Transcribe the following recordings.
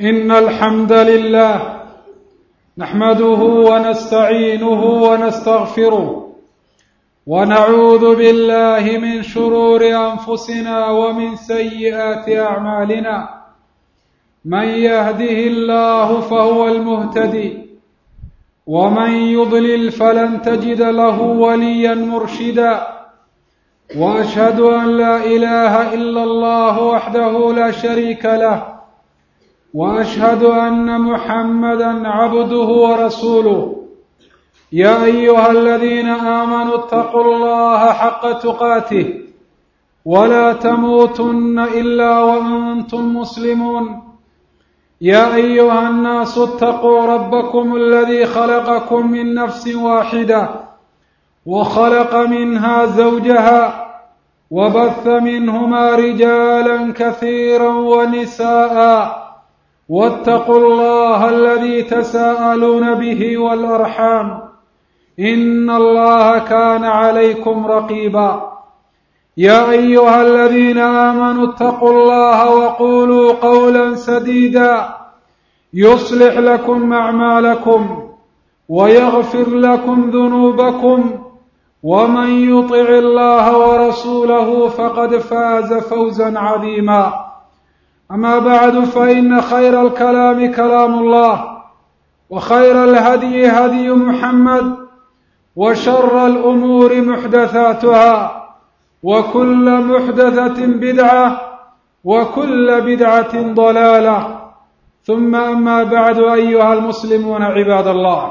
إن الحمد لله نحمده ونستعينه ونستغفره ونعوذ بالله من شرور أنفسنا ومن سيئات أعمالنا من يهده الله فهو المهتدي ومن يضلل فلن تجد له وليا مرشدا وأشهد أن لا إله إلا الله وحده لا شريك له وأشهد أن محمدا عبده ورسوله يا أيها الذين آمنوا اتقوا الله حق تقاته ولا تموتن إلا وأنتم مسلمون يا أيها الناس اتقوا ربكم الذي خلقكم من نفس واحدة وخلق منها زوجها وبث منهما رجالا كثيرا ونساء واتقوا الله الذي تساءلون به والأرحام إن الله كان عليكم رقيبا يا أيها الذين آمنوا اتقوا الله وقولوا قولا سديدا يصلح لكم أعمالكم ويغفر لكم ذنوبكم ومن يطع الله ورسوله فقد فاز فوزا عظيما أما بعد فإن خير الكلام كلام الله وخير الهدي هدي محمد وشر الأمور محدثاتها وكل محدثة بدعة وكل بدعة ضلالة ثم أما بعد أيها المسلمون عباد الله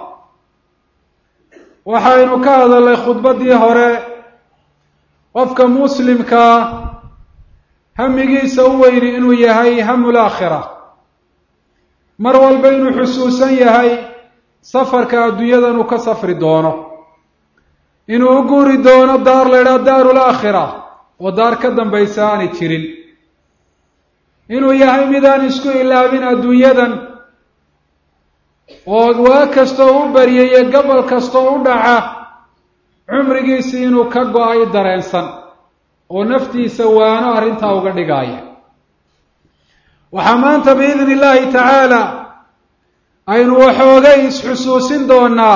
waxaynu ka hadalnay khudbadii hore qofka muslimka hamigiisa u weyni inuu yahay hamul aakhira mar walba inuu xusuusan yahay safarka adduunyadan uu ka safri doono inuu u guuri doono daar la yidhaha daarul aakhira oo daar ka dambaysa aanay jirin inuu yahay midaan isku ilaabin adduunyadan oo waa kastoo u baryayo gobol kastoo u dhaca cumrigiisii inuu ka go-ay dareensan oo naftiisa waano arrintaa uga dhigaya waxaa maanta biidni illaahi tacaala aynu waxoogay isxusuusin doonaa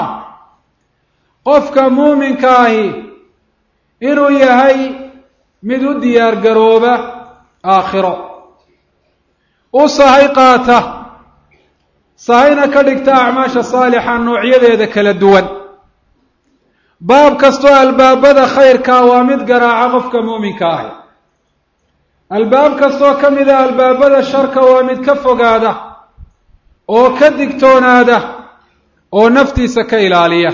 qofka muuminka ahi inuu yahay mid u diyaar garooba aakhiro u sahay qaata sahayna ka dhigta acmaasha saalixa noocyadeeda kala duwan baab kastoo albaabada khayrkaa waa mid garaaca qofka muuminka ahi albaab kastoo ka mid a albaabada sharka waa mid ka fogaada oo ka digtoonaada oo naftiisa ka ilaaliya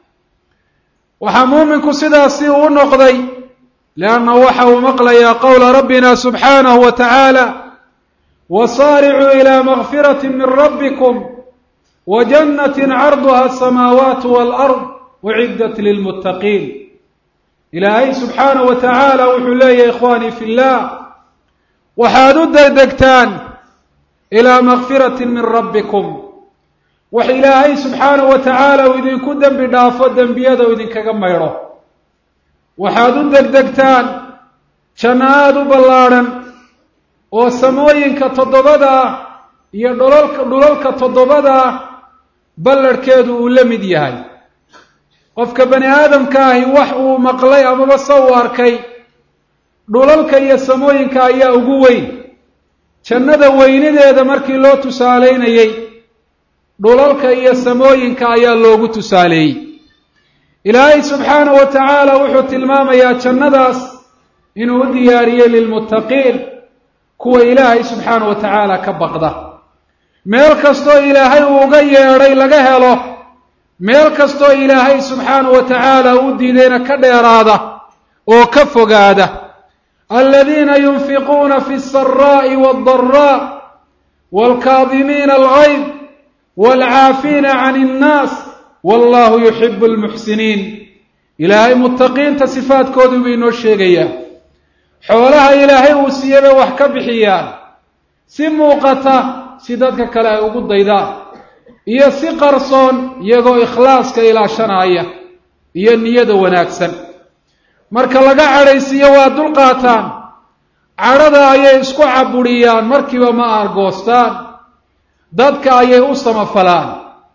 waxaa muuminku sidaasi uu noqday liannahu waxa uu maqlayaa qowla rabbina subxaanahu wa tacaala wasaaricuu ilaa makfirati min rabbikum wa jannatin carduha asamaawaatu waalard uciddat lilmuttaqiin ilaahay subxaanahu wa tacaala wuxuu leeyahay ikhwaanii fi llah waxaad u degdegtaan ilaa makfiratin min rabbikum wax ilaahay subxaanahu wa tacaala uu idinku dembi dhaafo dembiyada uu idinkaga maydho waxaad u degdegtaan janno aada u ballaadhan oo samooyinka toddobada ah iyo dhulalka toddobada ah ballarhkeedu uu la mid yahay qofka bani aadamka ahi wax uu maqlay amaba se uu arkay dhulalka iyo samooyinka ayaa ugu weyn jannada weynadeeda markii loo tusaalaynayey dhulalka iyo samooyinka ayaa loogu tusaaleeyey ilaahay subxaanahu wa tacaala wuxuu tilmaamayaa jannadaas inuu u diyaariyey lilmuttaqiin kuwa ilaahay subxaanahu wa tacaala ka baqda meel kastoo ilaahay uu uga yeedhay laga helo meel kastoo ilaahay subxaanahu wa tacaala u diidayna ka dheeraada oo ka fogaada aladiina yunfiquuna fi alsaraa'i waaldaraa waalkaadimiina algayd waalcaafiina can innaas wallahu yuxibu almuxsiniin ilaahay muttaqiinta sifaadkoodii buu inoo sheegayaa xoolaha ilaahay uu siiye bay wax ka bixiyaan si muuqata si dadka kale ay ugu daydaan iyo si qarsoon iyagoo ikhlaaska ilaashanaya iyo niyada wanaagsan marka laga cadhaysiiyo waa dulqaataan cadhada ayay isku caburiyaan markiiba ma argoostaan dadka ayay u samafalaan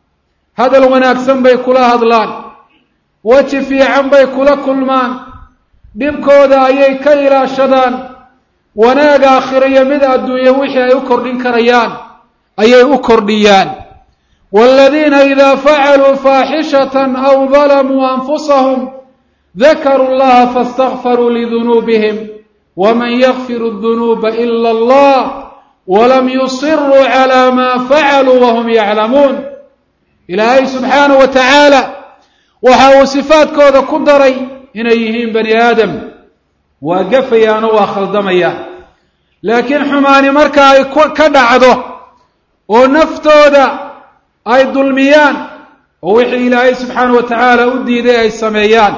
hadal wanaagsan bay kula hadlaan weji fiican bay kula kulmaan dhibkooda ayay ka ilaashadaan wanaag aakhiro iyo mid adduunye wixii ay u kordhin karayaan ayay u kordhiyaan waaladiina idaa facaluu faaxishatan aw dalamuu anfusahum dakaruu allaha faاstakfaruu lidunuubihim waman yakfiru اdunuuba ila allah walam yusiruu calaa maa facaluu wahum yaclamuun ilaahay subxaanahu wa tacaala waxa uu sifaadkooda ku daray inay yihiin bani aadam waa gafayaan oo waa khaldamayaan laakiin xumaani marka ay ka dhacdo oo naftooda ay dulmiyaan oo wixii ilaahay subxaanahu wa tacaala u diiday ay sameeyaan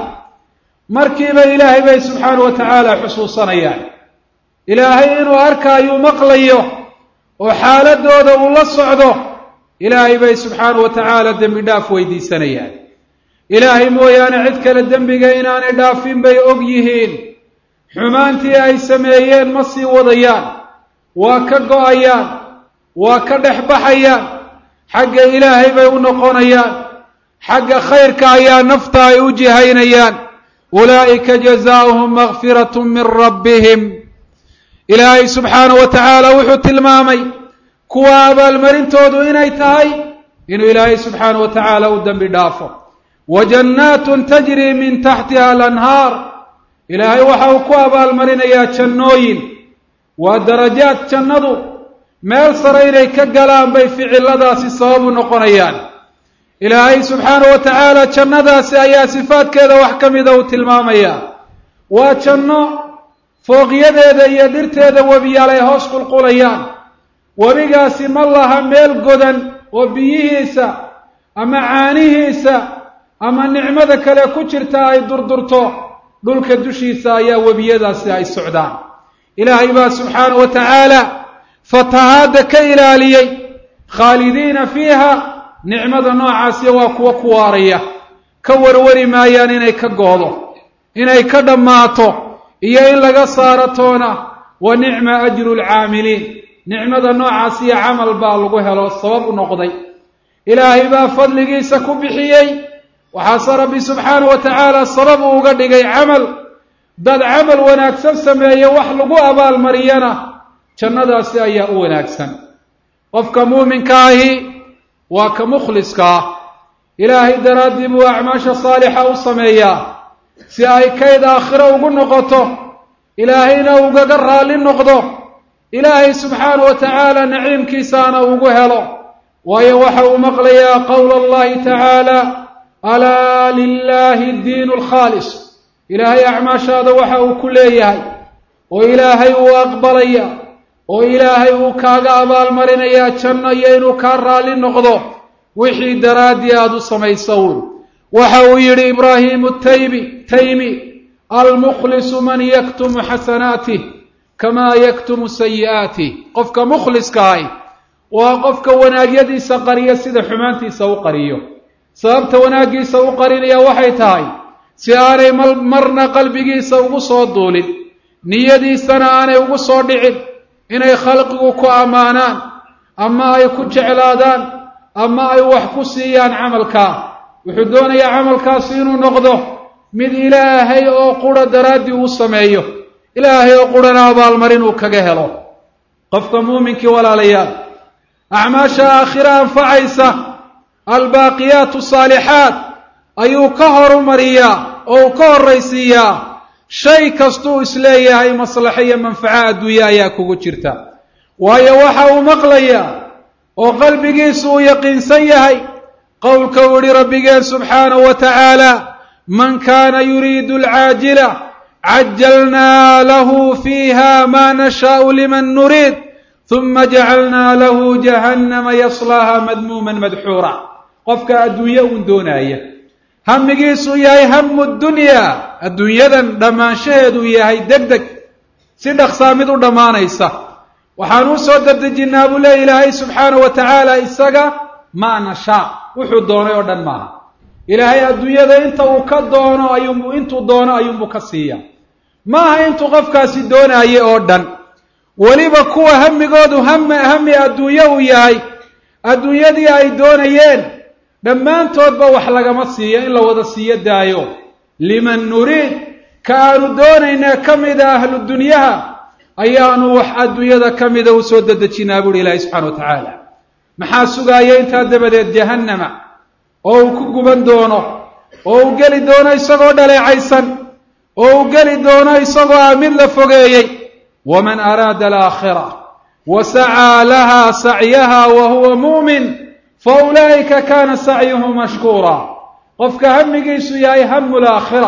markiiba ilaahay bay subxaanahu wa tacaala xusuusanayaan ilaahay inuu arkaayu maqlayo oo xaaladooda uu la socdo ilaahay bay subxaanahu wa tacaala dembi dhaaf weydiisanayaan ilaahay mooyaane cid kale dembiga inaanay dhaafin bay og yihiin xumaantii ay sameeyeen ma sii wadayaan waa ka go-ayaan waa ka dhex baxayaan xagga ilaahay bay u noqonayaan xagga khayrka ayaa nafta ay u jihaynayaan ulaa'ika jazaauhum makfirat min rabbihim ilaahay subxaanahu wa tacaala wuxuu tilmaamay kuwa abaalmarintoodu inay tahay inuu ilaahay subxaanahu wa tacaala u dembi dhaafo wa jannaatun tajrii min taxtiha alanhaar ilaahay waxa uu ku abaalmarinayaa jannooyin waa darajaad jannadu meel sare inay ka galaan bay ficiladaasi sabab u noqonayaan ilaahay subxaanahu wa tacaala jannadaasi ayaa sifaadkeeda wax ka mida uu tilmaamayaa waa janno fooqyadeeda iyo dhirteeda webiyaal ay hoos qulqulayaan webigaasi ma laha meel godan oo biyihiisa ama caanihiisa ama nicmada kale ku jirta ay durdurto dhulka dushiisa ayaa webiyadaasi ay socdaan ilaahay baa subxaanahu wa tacaala fatahaadda ka ilaaliyey khaalidiina fiiha nicmada noocaasiya waa kuwa ku waaraya ka warwari maayaan inay ka goodo inay ka dhammaato iyo in laga saaro toona wa nicma ajru lcaamiliin nicmada noocaasiya camal baa lagu helo sabab u noqday ilaahay baa fadligiisa ku bixiyey waxaase rabbi subxaanahu wa tacaala sabab uu uga dhigay camal dad camal wanaagsan sameeye wax lagu abaalmariyana jannadaasi ayaa u wanaagsan qofka muuminka ahi waa ka mukhliska ah ilaahay daraaddii buu acmaasha saalixa u sameeyaa si ay kayd aakhiro ugu noqoto ilaahayna ugaga raalli noqdo ilaahay subxaanahu wa tacaala naciimkiisaana ugu helo waayo waxa uu maqlayaa qowla allahi tacaala alaa lilaahi diinu alkhaalis ilaahay acmaashaada waxa uu ku leeyahay oo ilaahay uu aqbalaya oo ilaahay uu kaaga abaalmarinayaa janno iyo inuu kaa raalli noqdo wixii daraaddii aada u samaysown waxa uu yidhi ibraahiimu taymi almukhlisu man yaktumu xasanaatih kamaa yaktumu sayi'aatih qofka mukhliskaahi waa qofka wanaagyadiisa qariya sida xumaantiisa u qariyo sababta wanaaggiisa u qarinaya waxay tahay si aanay marna qalbigiisa ugu soo duulin niyadiisana aanay ugu soo dhicin inay khalqigu ku ammaanaan ama ay ku jeclaadaan ama ay wax ku siiyaan camalkaa wuxuu doonayaa camalkaasi inuu noqdo mid ilaahay oo qura daraaddii uu sameeyo ilaahay oo qurana abaalmarin uu kaga helo qofka muuminkii walaalayaal acmaasha aakhira anfacaysa albaaqiyaatu saalixaat ayuu ka horumariyaa oo uu ka horraysiiyaa shay kastuu isleeyahay maslaxo iyo manfaco adduunye ayaa kugu jirta waayo waxa uu maqlayaa oo qalbigiisu uu yaqiinsan yahay qowlka uu yihi rabbigeen subxaanahu wa tacaala man kaana yuriidu alcaajila cajalnaa lahu fiiha maa nashaau liman nuriid huma jacalnaa lahu jahannama yaslaaha madmuuman madxuura qofka adduunye uun doonaaya hamigiisu yahay hamu dunyaa adduunyadan dhammaanshaheedu yahay deg deg si dhaqsaa mid u dhammaanaysa waxaan u soo dardejinnaa buu leey ilaahay subxaanahu wa tacaala isaga maa nashaa wuxuu doonay oo dhan maaha ilaahay adduunyada inta uu ka doono intuu doono ayuunbuu ka siiya maaha intuu qofkaasi doonaaye oo dhan weliba kuwa hamigoodu hami adduunye uu yahay adduunyadii ay doonayeen dhammaantoodba wax lagama siiyo in la wada siiyo daayo liman nuriid ka aanu doonaynaa ka mida ahlu dunyaha ayaanu wax adduunyada ka mida u soo dedejinaa buuhi ilaahay subxana wa tacaala maxaa sugaaya intaa dabadeed jahannama oo uu ku guban doono oo uu geli doono isagoo dhaleecaysan oo uu geli doono isagoo ah mid la fogeeyey waman araada alaakhira wasacaa laha sacyaha wa huwa mu'min faulaa'ika kaana sacyuhu mashkuura qofka hamigiisu yahay hamu laakhira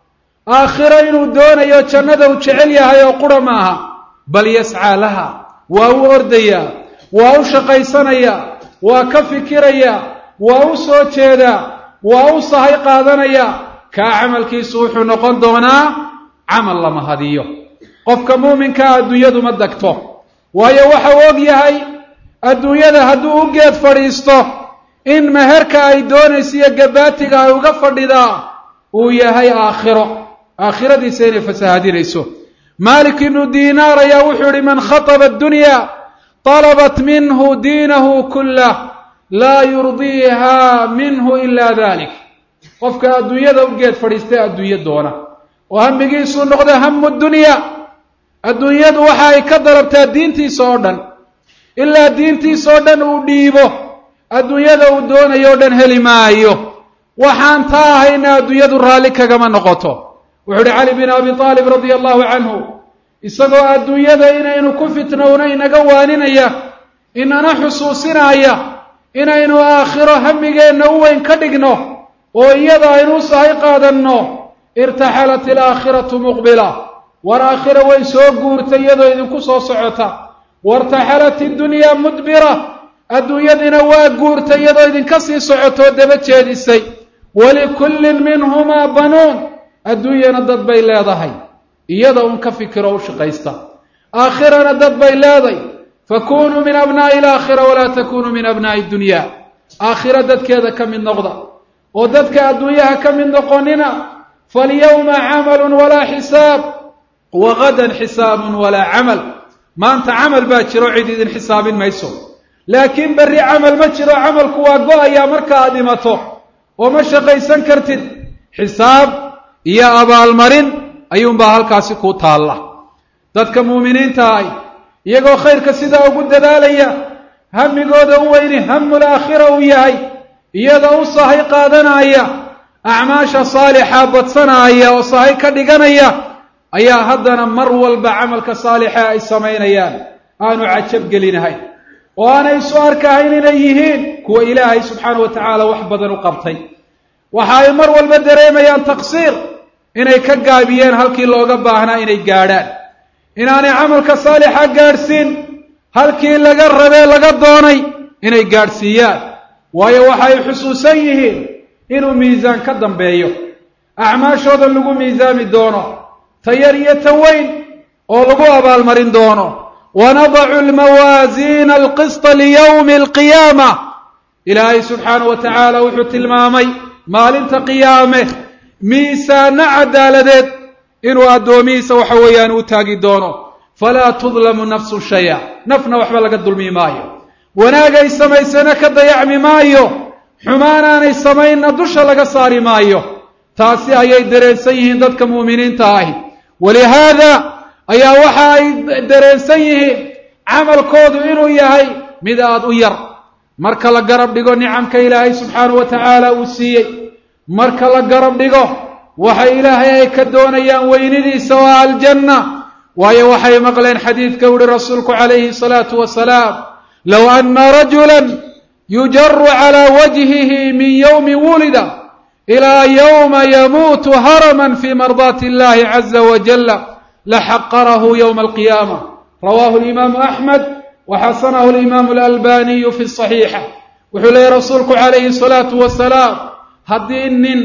aakhiro inuu doonayo jannada uu jecel yahay oo qura maaha bal yascaa laha waa u ordayaa waa u shaqaysanayaa waa ka fikirayaa waa u soo jeedaa waa u sahay qaadanayaa kaa camalkiisu wuxuu noqon doonaa camal lama hadiyo qofka muuminkaa adduunyadu ma degto waayo waxa uu og yahay adduunyada hadduu u geed fadhiisto in meherka ay doonaysa iyo gabaatiga ay uga fadhidaa uu yahay aakhiradiisa inay fasahaadinayso maalik ibnu diinaar ayaa wuxuu yihi man khataba addunya talabat minhu diinahu kullah laa yurdiiha minhu ila dalik qofka adduunyada u geed fadhiistay adduunyo doona oo hamigiisuu noqda hamu dunya adduunyadu waxa ay ka dalabtaa diintiisa oo dhan ilaa diintiisa oo dhan uu dhiibo adduunyada uu doonayo o dhan heli maayo waxaan taa ahayna adduunyadu raalli kagama noqoto wuxuu uhi cali bin abi aalib radia allahu canhu isagoo adduunyada inaynu ku fitnowna inaga waaninaya inana xusuusinaya inaynu aakhiro hamigeenna u weyn ka dhigno oo iyada aynu u sahay qaadanno irtaxalat alaakhiratu muqbila war aakhira way soo guurtay iyadoo idinku soo socota wartaxalat iddunyaa mudbira adduunyadina waa guurtay iyadoo idinka sii socotoo daba jeedisay walikullin minhumaa banuun adduunyana dad bay leedahay iyada un ka fikiro u shaqaysta aakhirana dad bay leeday fakunuu min abnaa'i alaakhira walaa takunuu min abnaa'i dunya aakhira dadkeeda ka mid noqda oo dadka adduunyaha ka mid noqonina falyawma camalun walaa xisaab wagadan xisaabun walaa camal maanta camal baa jiro cid idin xisaabin mayso laakiin berri camal ma jiro camalku waa go-ayaa marka aad dhimato oo ma shaqaysan kartid xisaab iyo abaalmarin ayuunbaa halkaasi kuu taalla dadka muuminiinta ah iyagoo khayrka sidaa ugu dadaalaya hamigooda u weyni hamul aakhira uu yahay iyada u sahay qaadanaya acmaasha saalixa badsanaya oo sahay ka dhiganaya ayaa haddana mar walba camalka saalixa ay samaynayaan aanu cajab gelinahay oo aanay isu arkahayn inay yihiin kuwa ilaahay subxaana wa tacaala wax badan u qabtay waxa ay mar walba dareemayaan taqsiir inay ka gaabiyeen halkii looga baahnaa inay gaadhaan inaanay camalka saalixa gaadhsiin halkii laga rabee laga doonay inay gaadhsiiyaan waayo waxay xusuusan yihiin inuu miisaan ka dambeeyo acmaashooda lagu miisaami doono ta yar iyo ta weyn oo lagu abaalmarin doono wanadacu almawaasiina alqisطa liyowmi alqiyaama ilaahay subxaanahu wa tacaala wuxuu tilmaamay maalinta qiyaame miisaano cadaaladeed inuu addoomihiisa waxa weeyaan u taagi doono falaa tudlamu nafsu shaya nafna waxba laga dulmi maayo wanaagay samaysana ka dayacmi maayo xumaanaanay samaynna dusha laga saari maayo taasi ayay dareensan yihiin dadka mu'miniinta ahi walihaada ayaa waxa ay dareensan yihiin camalkoodu inuu yahay mid aad u yar marka la garab dhigo nicamka ilaahay subxaanahu wa tacaala uu siiyey marka la garab dhigo waxa ilaahay ay ka doonayaan weynidiisa oo aljanna waayo waxay maqleen xadiidka uhi rasuulku calayhi salaatu wasalaam low anna rajulan yujaru calaa wajhihi min yowmi wulida ilaa yowma yamuutu haraman fii mardaati illahi caza wajalla laxaqarahu yowma alqiyaama rawaahu alimaamu axmed waxasanahu alimaamu alalbaniyu fi saxiixa wuxuu leeyahy rasuulku calayhi salaatu wasalaam haddii nin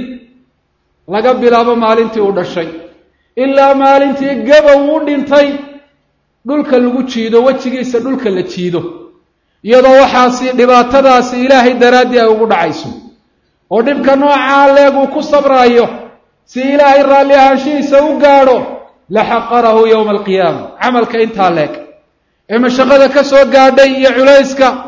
laga bilaabo maalintii u dhashay ilaa maalintii gabow u dhintay dhulka lagu jiido wejigiisa dhulka la jiido iyadoo waxaasi dhibaatadaasi ilaahay daraaddii ay ugu dhacayso oo dhibka noocaa leeg uu ku sabraayo si ilaahay raalli ahaanshihiisa u gaadho laxaqarahu yowma alqiyaama camalka intaa leeg ee mashaqada ka soo gaadhay iyo culayska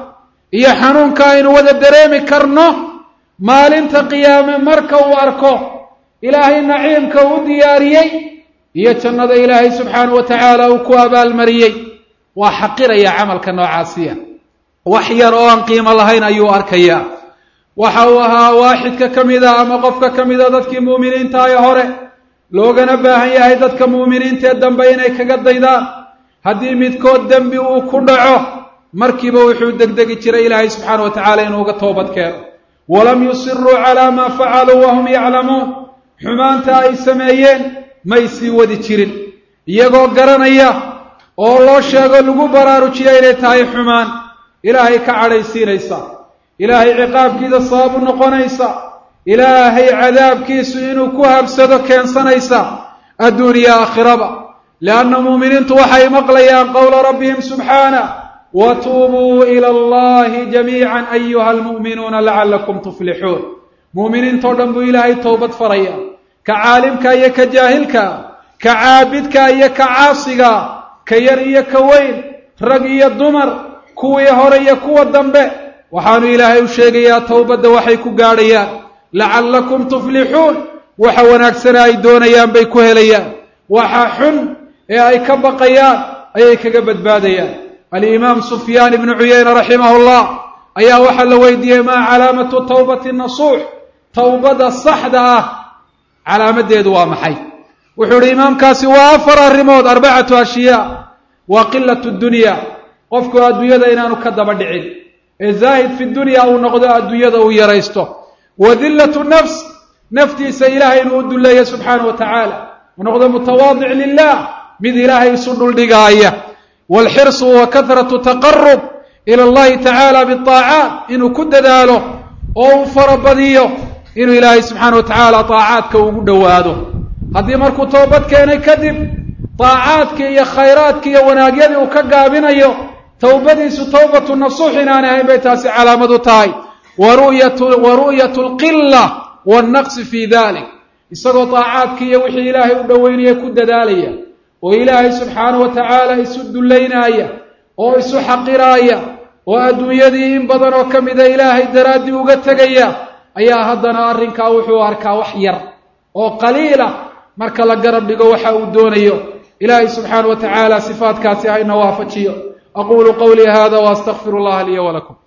iyo xanuunka aynu wada dareemi karno maalinta qiyaame marka uu arko ilaahay naciimka u diyaariyey iyo jannada ilaahay subxaanahu wa tacaala uu ku abaalmariyey waa xaqiraya camalka noocaasiya wax yar oo aan qiimo lahayn ayuu arkayaa waxa uu ahaa waaxidka ka mida ama qofka ka mida dadkii mu'miniinta ee hore loogana baahan yahay dadka mu'miniinta ee dambe inay kaga daydaan haddii midkood dembi uu ku dhaco markiiba wuxuu degdegi jiray ilaahay subxaanahu wa tacaala inuu uga toobad keeno walam yusiruu calaa maa facaluu wahum yaclamuun xumaanta ay sameeyeen may sii wadi jirin iyagoo garanaya oo loo sheego lagu baraarujiya inay tahay xumaan ilaahay ka cadhaysiinaysa ilaahay ciqaabkiisa sabab u noqonaysa ilaahay cadaabkiisu inuu ku habsado keensanaysa adduun iyo aakhiraba lianna mu'miniintu waxay maqlayaan qowla rabbihim subxaanah watuubuu ila allahi jamiican ayuha almu'minuuna lacallakum tuflixuun mu'miniintoo dhan buu ilaahay towbad faraya ka caalimka iyo ka jaahilka ka caabidka iyo ka caasiga ka yar iyo ka weyn rag iyo dumar kuwii hore iyo kuwa dambe waxaanu ilaahay u sheegayaa towbadda waxay ku gaadhayaan lacallakum tuflixuun waxa wanaagsana ay doonayaan bay ku helayaan waxa xun ee ay ka baqayaan ayay kaga badbaadayaan alimaam sufyaan ibnu cuyayna raximahu llah ayaa waxaa la weydiiyey maa calaamatu towbati nasuux towbada saxda ah calaamadeedu waa maxay wuxuu ihi imaamkaasi waa 4 arrimood 4 ashyaa waa qilatu dunya qofku adduunyada inaanu ka daba dhicin ee zaahid fi dunya uu noqdo adduunyada uu yaraysto wa dillatu nafs naftiisa ilaahay inuu u duleeyo subxaanahu wa tacaala uu noqdo mutawaadic lilah mid ilaahay isu dhuldhigaaya waalxirsu wa kahratu taqarub ila allahi tacaala biaacaat inuu ku dadaalo oo uu farabadiyo inuu ilaahay subxaanahu wa tacaala taacaadka ugu dhowaado haddii markuu toobad keenay kadib taacaadkii iyo khayraadkii iyo wanaagyadii uu ka gaabinayo towbadiisu towbatu nasuux inaanay ahayn bay taasi calaamad u tahay wa ru'yatu alqilla wannaqsi fii dalik isagoo taacaadkii iyo wixii ilaahay u dhoweynaya ku dadaalaya oo ilaahay subxaanahu wa tacaala isu dullaynaya oo isu xaqiraaya oo adduunyadii in badan oo ka mida ilaahay daraaddii uga tegaya ayaa haddana arrinkaa wuxuu arkaa wax yar oo qaliila marka la garab dhigo waxa uu doonayo ilaahay subxaanahu wa tacaala sifaadkaasi hayna waafajiyo aquulu qawlii hada waastaqfiru allaha liya walakum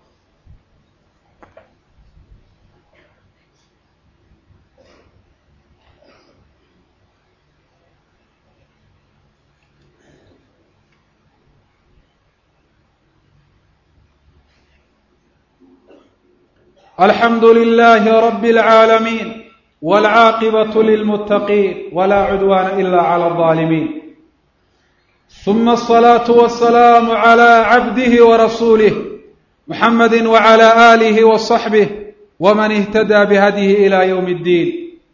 الحمد لله رب العالمين والعاقبة للمتقين ولا عدوان إلا على الظالمين ثم الصلاة والسلام على عبده ورسوله محمد وعلى آله وصحبه ومن اهتدى بهديه إلى يوم الدين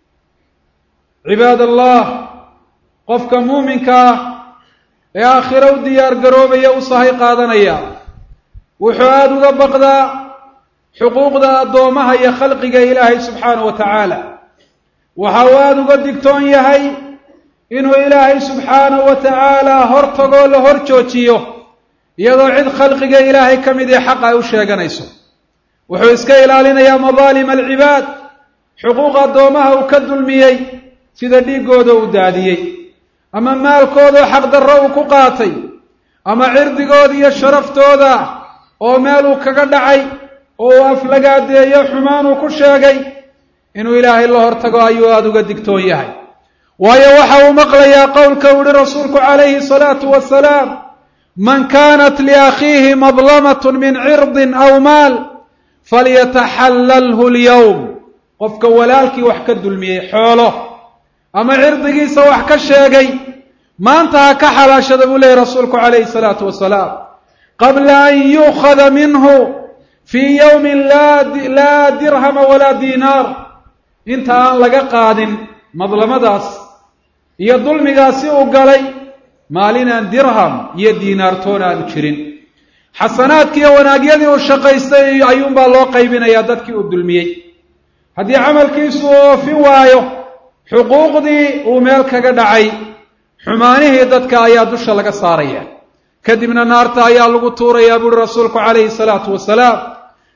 عباد الله قفك مؤمنك يا آخر وديار قروب يوصهي قادنيا وحواد ذبقذا xuquuqda addoomaha iyo khalqiga ilaahay subxaanahu wa tacaala waxa uu aada uga digtoon yahay inuu ilaahay subxaanahu wa tacaala hortagoo la hor joojiyo iyadoo cid khalqiga ilaahay ka mid ee xaq ay u sheeganayso wuxuu iska ilaalinayaa madaalima alcibaad xuquuq addoomaha uu ka dulmiyey sida dhiiggooda uu daadiyey ama maalkoodao xaqdarro uu ku qaatay ama cirdigooda iyo sharaftooda oo meel uu kaga dhacay oo uu aflagaadeeyo xumaan uu ku sheegay inuu ilaahay la hortago ayuu aada uga digtoon yahay waayo waxa uu maqlayaa qowlka uu yihi rasuulku calayhi salaatu wasalaam man kaanat liakhiihi madlamatun min cirdin aw maal falyataxallalhu alyawm qofka walaalkii wax ka dulmiyey xoolo ama cirdigiisa wax ka sheegay maanta ha ka xalaashada buu leeyahy rasuulku calayhi salaatu wasalaam qabla an yu'khada minhu fii yowmin laa dirhama walaa diinaar inta aan laga qaadin madlamadaas iyo dulmigaasi uu galay maalinaan dirham iyo diinaartoona aanu jirin xasanaadkiiyo wanaagyadii uu shaqaystay ayuunbaa loo qaybinayaa dadkii uu dulmiyey haddii camalkiisu oofin waayo xuquuqdii uu meel kaga dhacay xumaanihii dadka ayaa dusha laga saaraya kadibna naarta ayaa lagu tuurayaa buuhi rasuulku calayhi salaatu wasalaam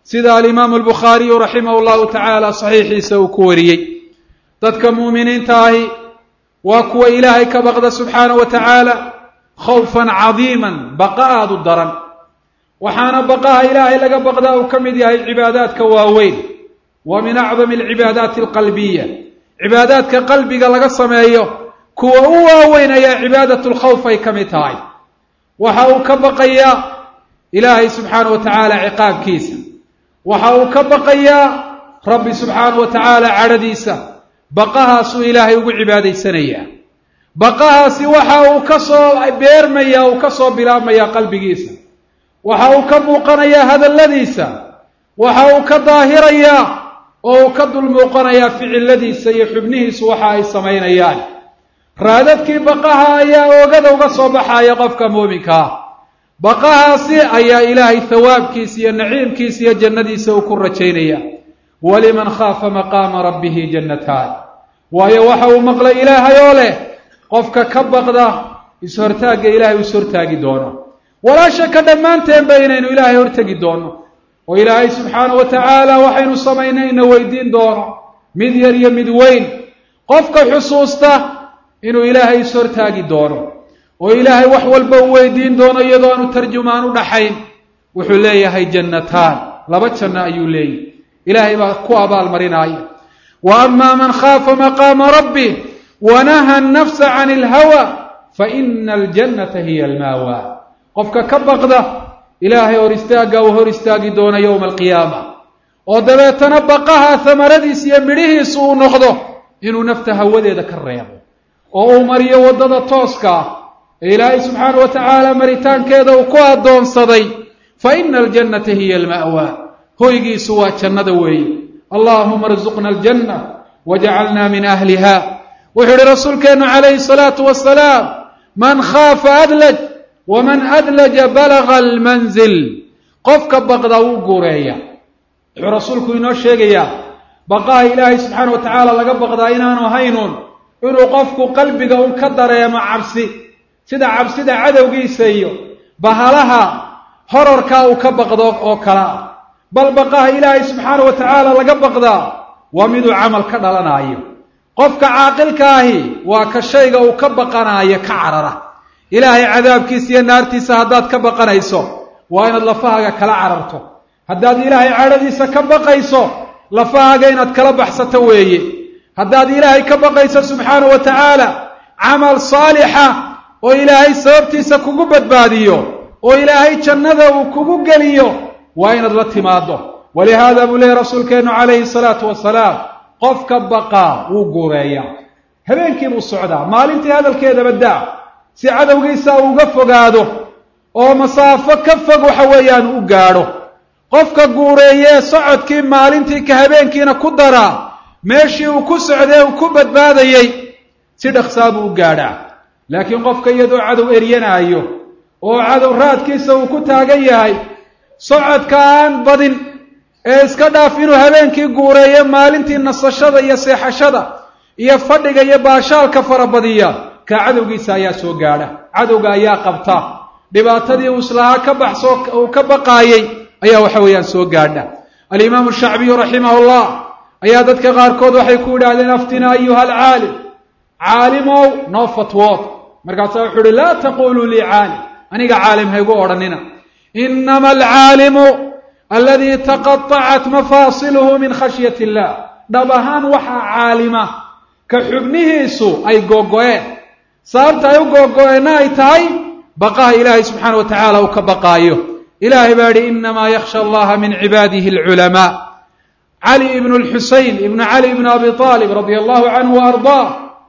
sida alimaamu albukhaariyu raximahu llahu tacaala saxiixiisa uu ku wariyey. dadka mu'miniinta ahi waa kuwa ilaahay ka baqda subxaanahu wa tacaala khawfan cadiiman, baqa aada u daran. waxaana baqaha ilaahay laga baqdaa uu ka mid yahay cibaadaadka waaweyn, wa min acdami alcibaadaati alqalbiya, cibaadaadka qalbiga laga sameeyo kuwa u waaweyn ayaa cibaadatu lkhawf ay ka mid tahay. waxa uu ka baqayaa ilaahay subxaanahu wa tacaala ciqaabkiisa, waxa uu ka baqayaa rabbi subxaanahu wa tacaala cadhadiisa. baqahaasuu ilaahay ugu cibaadaysanayaa. baqahaasi waxa uu ka soo beermayaa, uu ka soo bilaabmayaa qalbigiisa, waxa uu ka muuqanayaa hadalladiisa, waxa uu ka daahirayaa oo uu ka dul muuqanayaa ficiladiisa iyo xubnihiisu waxa ay samaynayaan. raadadkii baqaha ayaa oogada uga soo baxaya qofka muuminka ah. baqahaasi ayaa ilaahay thawaabkiisa iyo naciimkiisa iyo jannadiisa uu ku rajaynaya. waliman khaafa maqaama rabbihi jannataan, waayo waxa uu maqlay ilaahay oo leh qofka ka baqda is-hortaagga ilaahay uu is-hortaagi doono. walaa shaka dhammaanteenba inaynu ilaahay hortegi doono, oo ilaahay subxaanahu wa tacaala waxaynu samaynayna weydiin doono, mid yar iyo mid weyn. qofka xusuusta inuu ilaahay is-hortaagi doono oo ilaahay wax walba u weydiin doono iyadoo aanu tarjumaan u dhaxayn, wuxuu leeyahay jannataan, laba janno ayuu leeyahy. ilaahay baa ku abaalmarinaaya. wa amaa man khaafa maqaama rabbih wanaha annafsa can ilhawa faina aljannata hiya almaawa, qofka ka baqda ilaahay hor istaagga uu hor istaagi doono yowma alqiyaama, oo dabeetana baqaha hamaradiisa iyo midhihiisu uu noqdo inuu nafta hawadeeda ka reebo oo uu mariyo waddada tooska ah ee ilaahay subxaanahu wa tacaala maritaankeeda uu ku addoonsaday. fa ina aljannata hiya alma'wa, hoygiisu waa jannada weeye. allaahuma arzuqna aljanna wajcalna min ahliha. wuxuu ihi rasuulkeennu calayhi salaatu wasalaam, man khaafa adlaj waman adlaja balaga almanzil, qofka baqda wuu guureeya. wuxuu rasuulku inoo sheegayaa baqaha ilaahay subxaana wa tacaala laga baqdaa inaanu haynuun inuu qofku qalbiga un ka dareemo cabsi, sida cabsida cadowgiisa iyo bahalaha horarkaa uu ka baqdo oo kale ah. bal baqaha ilaahay subxaana wa tacaala laga baqdaa waa miduu camal ka dhalanayo. qofka caaqilka ahi waa ka shayga uu ka baqanaayo ka carara. ilaahay cadaabkiisa iyo naartiisa haddaad ka baqanayso waa inaad lafahaaga kala cararto. haddaad ilaahay cadhadiisa ka baqayso lafahaaga inaad kala baxsato weeye. haddaad ilaahay ka baqayso subxaanahu wa tacaala camal saalixa oo ilaahay sababtiisa kugu badbaadiyo oo ilaahay jannada uu kugu geliyo waa inaad la timaado. walihaada buu leeyahy rasuulkeennu calayhi salaatu wasalaam, qofka baqaa wuu guureeyaa. habeenkii buu socdaa, maalintii hadalkeedaba daa, si cadowgiisa uga fogaado oo masaafo ka fog waxa weeyaan u gaadho. qofka guureeyee socodkii maalintii ka habeenkiina ku daraa meeshii uu ku socdee uu ku badbaadayey si dhaqsaa buu u gaadhaa. laakiin qofka iyadoo cadow eryanaayo oo cadow raadkiisa uu ku taagan yahay, socodka aan badin ee iska dhaaf inuu habeenkii guureeyo, maalintii nasashada iyo seexashada iyo fadhiga iyo baashaalka farabadiya, ka cadowgiisa ayaa soo gaadha. cadowga ayaa qabta, dhibaatadii uu islahaa ka baxso uu ka baqaayey ayaa waxa weeyaan soo gaadha. alimaamu shacbiyu raximahullah ayaa dadka qaarkood waxay ku yidhaahdeen, aftina ayuha alcaalim, caalimow noo fatwood. markaasaa wuxuu uhi, laa taquluu lii caalim, aniga caalim haygu odhanina. inama alcaalimu aladii taqaطacat mafaasiluhu min khashyati illah, dhab ahaan waxaa caalima ka xubnihiisu ay googo-een. sababta ay u googo-eenna ay tahay baqaha ilaahay subxaana wa tacaala uu ka baqaayo. ilaahay baa yihi, inamaa yakhsha allaha min cibaadihi alculamaa. cali ibnu lxusein ibnu cali ibnu abi aalib radia allahu canhu wa ardaa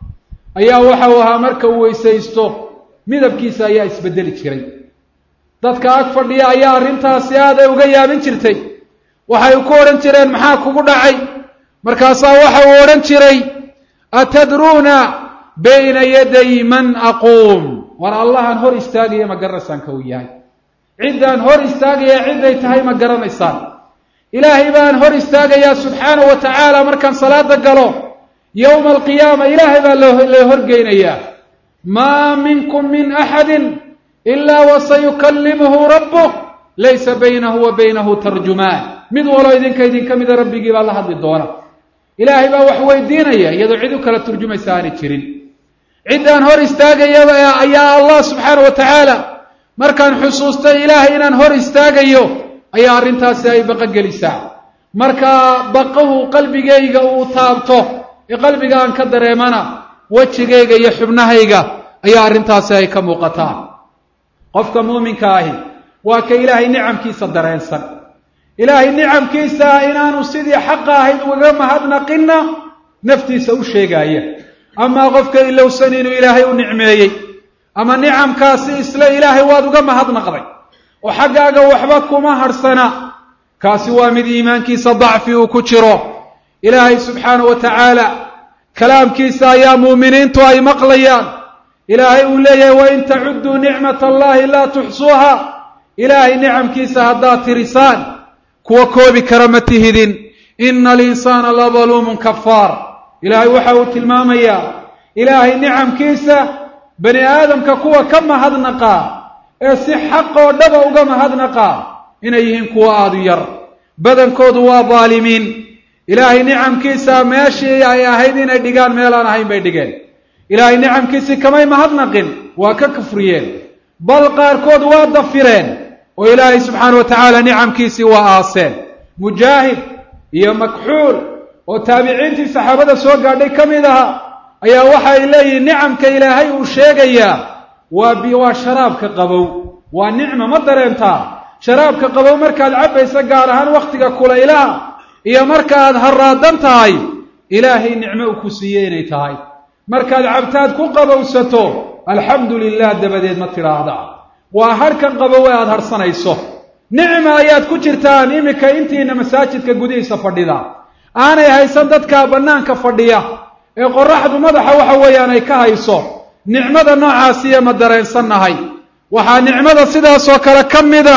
ayaa waxa uu ahaa marka uu weysaysto midabkiisa ayaa isbedeli jiray. dadka ag fadhiya ayaa arrintaasi aad ay uga yaabin jirtay. waxay ku odhan jireen, maxaa kugu dhacay? markaasaa waxa uu odhan jiray, atadruuna bayna yaday man aquum, war allahan hor istaagaya ma garanaysaan ka uu yahay? ciddaan hor istaagaya cidday tahay ma garanaysaan? ilaahay baan hor istaagayaa subxaanahu wa tacaala markaan salaada galo. yowma alqiyaama ilaahay baa la horgeynayaa. maa minkum min axadin ilaa wasayukallimuhu rabbuh laysa baynahu wa baynahu tarjumaan. mid walo idinka mida rabbigii baa la hadli doona ilaahay baa wax weydiinaya iyadoo cid u kala turjumaysa aanay jirin ciddaan hor istaagayaba ayaa allah subxaana wa tacaala markaan xusuustay ilaahay inaan hor istaagayo ayaa arrintaasi ay baqa gelisaa markaa baqahu qalbigayga uu taabto ee qalbiga aan ka dareemana wejigayga iyo xubnahayga ayaa arrintaasi ay ka muuqataa qofka muuminka ahi waa ka ilaahay nicamkiisa dareensan ilaahay nicamkiisa inaanu sidii xaqa ahayd ugaga mahadnaqinna naftiisa u sheegaya amaa qofka ilowsan inuu ilaahay u nicmeeyey ama nicamkaasi isla ilaahay waad uga mahadnaqday oo xaggaaga waxba kuma hadhsana kaasi waa mid iimaankiisa dacfi uu ku jiro ilaahay subxaana wa tacaala kalaamkiisa ayaa muuminiintu ay maqlayaan ilaahay uu leeyahay wain tacudduu nicmat allahi laa tuxsuuha ilaahay nicamkiisa haddaad tirisaan kuwa koobi kara ma tihidin ina alinsaana la daluumun kafaar ilaahay waxa uu tilmaamayaa ilaahay nicamkiisa bani aadamka kuwa ka mahadnaqaa ee si xaqoo dhaba uga mahadnaqaa inay yihiin kuwa aada u yar badankoodu waa daalimiin ilaahay nicamkiisa meeshii ay ahayd inay dhigaan meelaan ahayn bay dhigeen ilaahay nicamkiisii kamay mahadnaqin waa ka kufriyeen bal qaarkood waa dafireen oo ilaahay subxaana wa tacaala nicamkiisii waa aaseen mujaahid iyo makxuul oo taabiciintii saxaabada soo gaadhay ka mid aha ayaa waxay leeyihiin nicamka ilaahay uu sheegayaa waa sharaabka qabow waa nicmo ma dareentaa sharaabka qabow markaad cabbaysa gaar ahaan wakhtiga kulaylaha iyo markaaad haraadan tahay ilaahay nicmo uu ku siiyey inay tahay markaad cabtaad ku qabowsato alxamdu lilah dabadeed ma tidhaahda waa harhkan qabow ee aada harsanayso nicma ayaad ku jirtaan iminka intiina masaajidka gudihiisa fadhida aanay haysan dadka bannaanka fadhiya ee qorraxdu madaxa waxa weeyaan ay ka hayso nicmada noocaasiya ma dareensannahay waxaa nicmada sidaasoo kale ka mida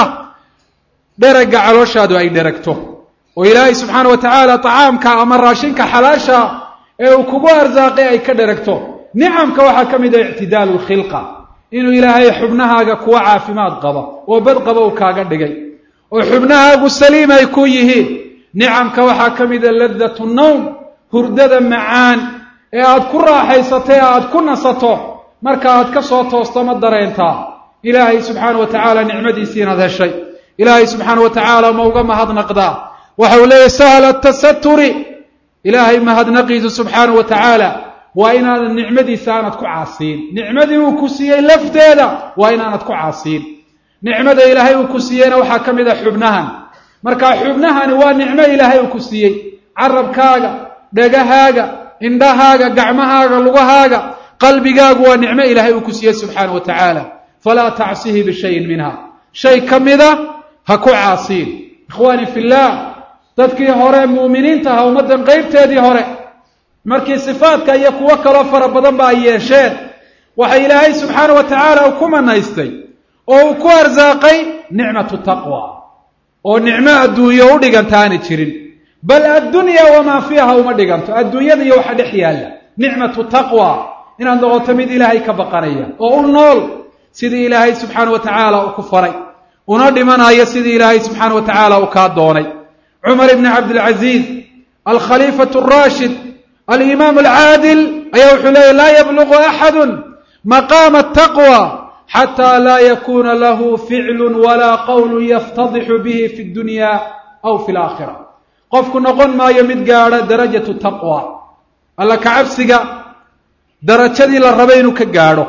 dheragga calooshaadu ay dheragto oo ilaahay subxaana wa tacaala tacaamka ama raashinka xalaasha ee uu kugu arsaaqay ay ka dheragto nicamka waxaa ka mid ah ictidaalu lkhilqa inuu ilaahay xubnahaaga kuwa caafimaad qaba oo bad qaba uu kaaga dhigay oo xubnahaagu saliim ay ku yihiin nicamka waxaa ka mid a ladatu nawm hurdada macaan ee aad ku raaxaysatay aad ku nasato marka aad ka soo toosto ma dareentaa ilaahay subxaana wa tacaala nicmadiisii inaad heshay ilaahay subxaana wa tacaala ma uga mahadnaqdaa waxa uu leeyahy sahla tasaturi ilaahay mahadnaqiisu subxaana wa tacaala waa inaadan nicmadiisa aanad ku caasiin nicmadii uu ku siiyey lafteeda waa inaanad ku caasiin nicmada ilaahay uu ku siiyeyna waxaa ka mid ah xubnahan markaa xubnahani waa nicmo ilaahay uu ku siiyey carabkaaga dhegahaaga indhahaaga gacmahaaga lugahaaga qalbigaagu waa nicmo ilaahay uu ku siiyey subxaana wa tacaala falaa tacsihi bishayin minha shay ka mida ha ku caasiin ikhwaani fillaah dadkii hore muuminiinta aha ummaddan qaybteedii hore markii sifaadka iyo kuwo kaloo fara badan ba ay yeesheen waxa ilaahay subxaana wa tacaala uu ku manaystay oo uu ku arsaaqay nicmatu taqwa oo nicmo adduunyo u dhiganta aanay jirin bal addunya wamaa fiiha uma dhiganto adduunyada iyo waxa dhex yaalla nicmatu taqwa inaad noqoto mid ilaahay ka baqanaya oo u nool sidii ilaahay subxaana wa tacaala uu ku faray una dhimanayo sidii ilaahay subxaana wa tacaala uu kaa doonay cumar ibni cabdilcaziiz alkhaliifatu araashid alimaam alcaadil ayaa wuxuu leeyahy laa yablugu axadu maqaama ataqwa xataa laa yakuna lahu ficlu walaa qowlu yaftadixu bihi fi dunya aw fi laakhira qofku noqon maayo mid gaadha darajatu taqwa alla ka cabsiga darajadii la rabay inuu ka gaadho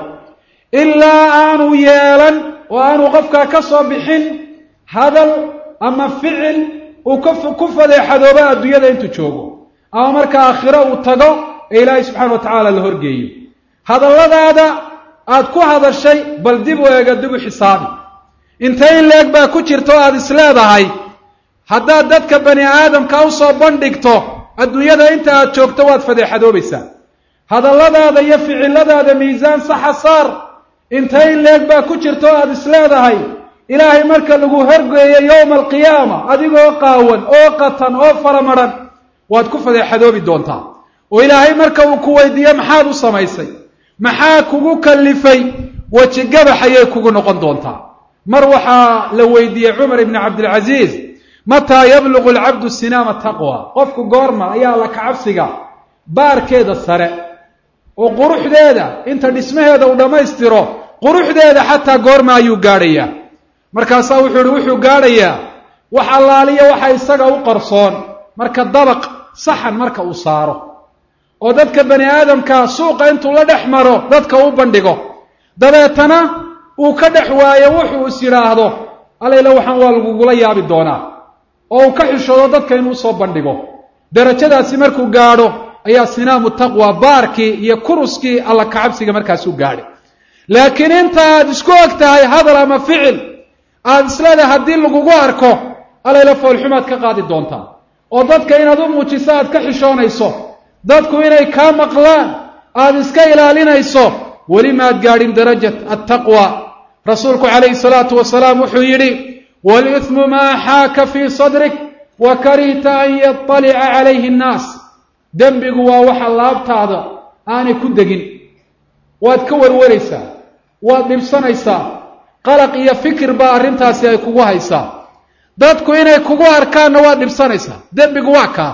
ilaa aanu yeelan oo aanu qofkaa ka soo bixin hadal ama ficil uu ku fadeexadooba adduunyada intuu joogo ama marka aakhiro uu tago ee ilaahay subxaana wa tacaala la horgeeyo hadalladaada aad ku hadashay bal dib u eega dib u xisaabi intay in leeg baa ku jirta oo aada isleedahay haddaad dadka bani aadamka u soo bandhigto adduunyada inta aad joogto waad fadeexadoobaysaa hadalladaada iyo ficiladaada miisaan saxa saar intay in leeg baa ku jirta oo aada isleedahay ilaahay marka lagu horgeeyo yowma alqiyaama adigoo qaawan oo qatan oo faramadhan waad ku fadeexadoobi doontaa oo ilaahay marka uu ku weydiiyo maxaad u samaysay maxaa kugu kallifay wejigabax ayay kugu noqon doontaa mar waxaa la weydiiyey cumar ibni cabdilcaziiz mataa yablugu alcabdu sinaama taqwa qofku goorma ayaa alla kacabsiga baarkeeda sare oo quruxdeeda inta dhismaheeda uu dhammaystiro quruxdeeda xataa goorma ayuu gaadhayaa markaasaa wuxuu ihi wuxuu gaadhayaa wax allaaliya waxa isaga u qarsoon marka dabaq saxan marka uu saaro oo dadka bani aadamka suuqa intuu la dhex maro dadka u bandhigo dabeetana uu ka dhex waayo wuxuu is yidhaahdo alayla waxaan waa lagugula yaabi doonaa oo uu ka xishoodo dadka inuu soo bandhigo darajadaasi markuu gaadho ayaa sinaamu taqwa baarkii iyo kuruskii alla kacabsiga markaasuu gaadhay laakiin inta aad isku og tahay hadal ama ficil aada isleedahay haddii lagugu arko alayla foolxumaad ka qaadi doontaa oo dadka inaad u muujiso aad ka xishoonayso dadku inay kaa maqlaan aada iska ilaalinayso weli maad gaadhin darajat attaqwa rasuulku calayhi salaatu wasalaam wuxuu yidhi waalithmu maa xaaka fii sadrik wa karihta an yaطalica calayhi annaas dembigu waa waxa laabtaada aanay ku degin waad ka warwaraysaa waad dhibsanaysaa qalaq iyo fikir baa arrintaasi ay kugu haysaa dadku inay kugu arkaanna waad dhibsanaysaa dembigu waa kaa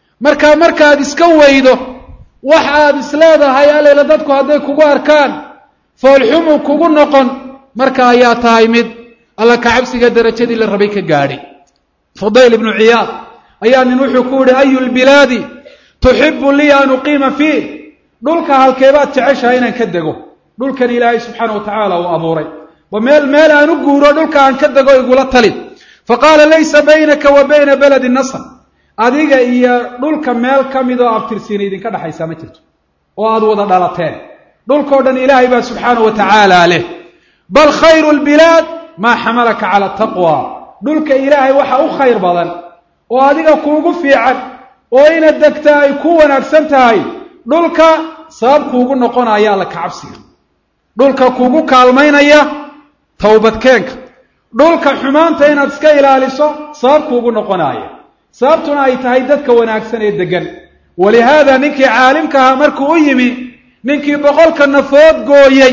markaad iska weydo wax aad isleedahay alayla dadku hadday kugu arkaan foolxumu kugu noqon marka ayaa tahay mid alla kacabsiga darajadii la rabay ka gaadhay fudayl ibnu ciyaad ayaa nin wuxuu ku yidhi ayu lbilaadi tuxibu lii an uqiima fiih dhulka halkeebaad jeceshahay inaan ka dego dhulkan ilaahay subxaana wa tacaala uu abuuray wa meel aan u guuro dhulka aan ka dego igula tali faqaala laysa baynaka wa bayna baladi nasr adiga iyo dhulka meel ka mid oo abtirsiina idinka dhaxaysaa ma jirto oo aad wada dhalateen dhulkao dhan ilaahay baa subxaana wa tacaala leh bal khayru lbilaad maa xamalaka cala taqwa dhulka ilaahay waxa u khayr badan oo adiga kuugu fiican oo inaad degta ay ku wanaagsan tahay dhulka sabab kuugu noqonaya alla kacabsiga dhulka kuugu kaalmaynaya towbadkeenka dhulka xumaanta inaad iska ilaaliso sabab kuugu noqonaya sababtuna ay tahay dadka wanaagsan ee degan walihaada ninkii caalimka ahaa markuu u yimi ninkii 100 nafood gooyey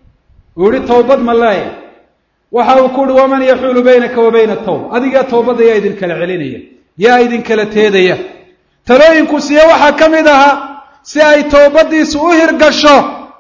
uu yihi towbad ma leeyahay waxa uu ku yihi waman yaxuulu baynaka wa bayna tawba adiga towbada yaa idin kala celinaya yaa idin kala teedaya talooyinku siya waxaa ka mid ahaa si ay towbadiisu u hirgasho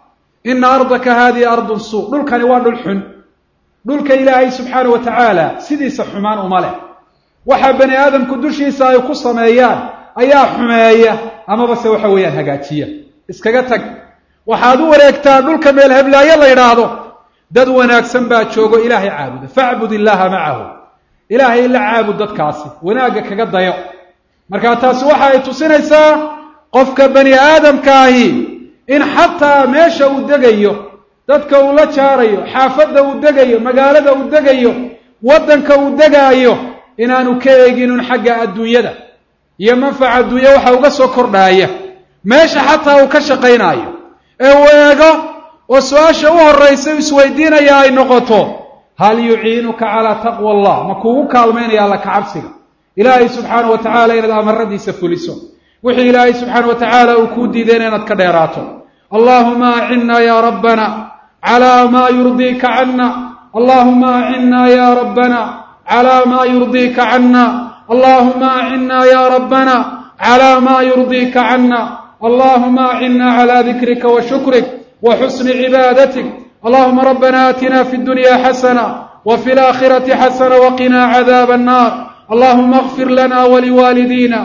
ina ardaka haadihi ardun suu dhulkani waa dhul xun dhulka ilaahay subxaana wa tacaala sidiisa xumaan uma leh waxa bani aadamku dushiisa ay ku sameeyaan ayaa xumeeya amaba se waxa weeyaan hagaajiya iskaga tag waxaad u wareegtaa dhulka meel heblaayo la yidhaahdo dad wanaagsan baa joogo ilaahay caabuda facbud illaaha macahu ilaahay la caabud dadkaasi wanaagga kaga dayo markaa taasi waxa ay tusinaysaa qofka bani aadamkaahi in xataa meesha uu degayo dadka uu la jaarayo xaafadda uu degayo magaalada uu degayo waddanka uu degaayo inaanu ka eeginun xagga adduunyada iyo manfaca adduunya waxa uga soo kordhaaya meesha xataa uu ka shaqaynaayo ee uu eego oo su-aasha u horraysa isweydiinaya ay noqoto hal yuciinuka calaa taqwa allah ma kuugu kaalmaynaya alla kacabsiga ilaahay subxaana wa tacaala inaad amaradiisa fuliso wixii ilaahay subxaana wa tacaala uu kuu diidayna inaad ka dheeraato allahuma acinna ya rabbana calaa maa yurdiika canna allahuma acinna ya rabbana على ما يرضيك عنا اللهم أعنا يا ربنا على ما يرضيك عنا اللهم أعنا على ذكرك وشكرك وحسن عبادتك اللهم ربنا آتنا في الدنيا حسنة وفي الآخرة حسنة وقنا عذاب النار اللهم اغفر لنا ولوالدينا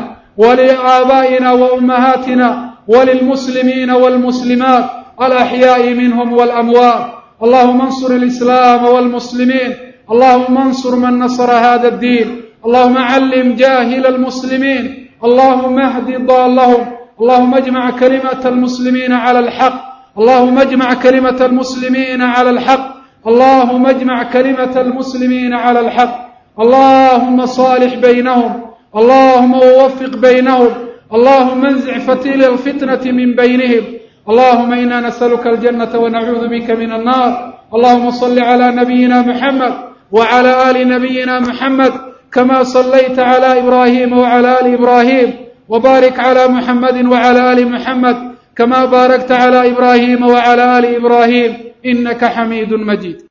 ولآبائنا وأمهاتنا وللمسلمين والمسلمات الأحياء منهم والأموات اللهم انصر الإسلام والمسلمين اللهم انصر من نصر هذا الدين اللهم علم جاهل المسلمين اللهم اهد ضالهم اللهم اجمع كلمة المسلمين على الحق اللهم اجمع كلمة المسلمين على الحق اللهم اجمع كلمة المسلمين على الحق اللهم صالح بينهم اللهم ووفق بينهم اللهم انزع فتيل الفتنة من بينهم اللهم إنا نسألك الجنة ونعوذ بك من النار اللهم صل على نبينا محمد وعلى آل نبينا محمد كما صليت على إبراهيم وعلى آل إبراهيم وبارك على محمد وعلى آل محمد كما باركت على إبراهيم وعلى آل إبراهيم إنك حميد مجيد